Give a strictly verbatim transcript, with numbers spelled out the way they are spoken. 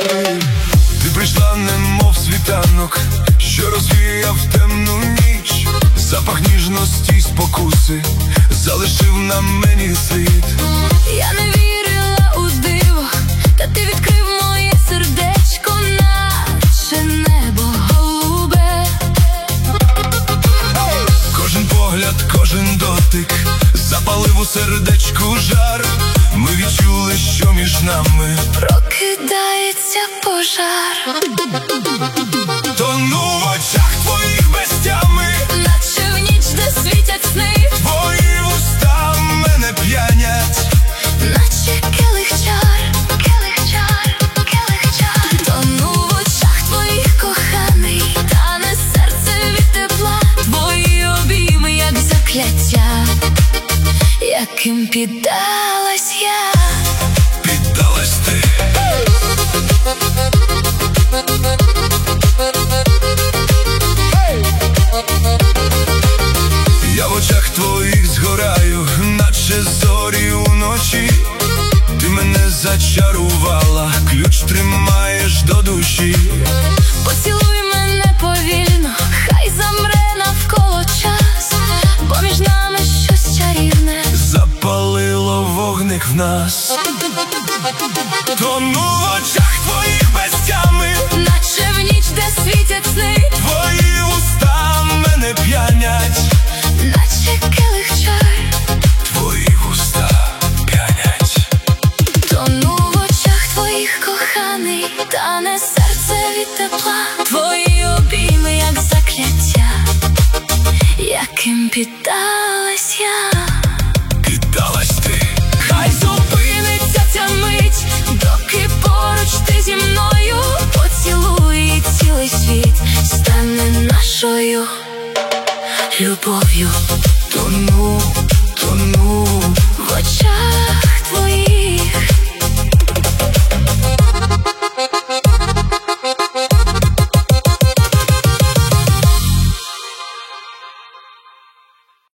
Ти прийшла, немов світанок, що розвіяв темну ніч. Запах ніжності й спокуси залишив на мені слід. Я не вірила у диво, та ти відкрив моє сердечко, наче небо голубе. Кожен погляд, кожен дотик запалив у сердечку жар. Ми відчули, що між нами прокидається пожар. Тону в очах твоїх без тями, наче в ніч, де світять сни. Твої вуста мене п'янять, наче келих чар, келих чар, келих чар. Тону в очах твоїх, коханий, тане серце від тепла. Твої обійми, як закляття, яким піддалась я. Піддалась ти. Я в очах твоїх згораю, наче зорі уночі. Ти мене зачарувала, ключ тримаєш до душі. Поцілуй мене повільно, хай замре навколо час, бо між нами щось чарівне запалило вогник в нас. Тону в очах твоїх без тями, наче в ніч, де світять сни. Твої уста мене п'янять, наче келих чар. Твої уста п'янять. Тону в очах твоїх, коханий, тане серце від тепла. Твої обійми, як закляття, яким піддалась я. Піддалась ти. Хай зупиниться ця мить, доки поруч ти зі мною. Поцілуй, і цілий світ стане нашою любов'ю. Тону, тону в очах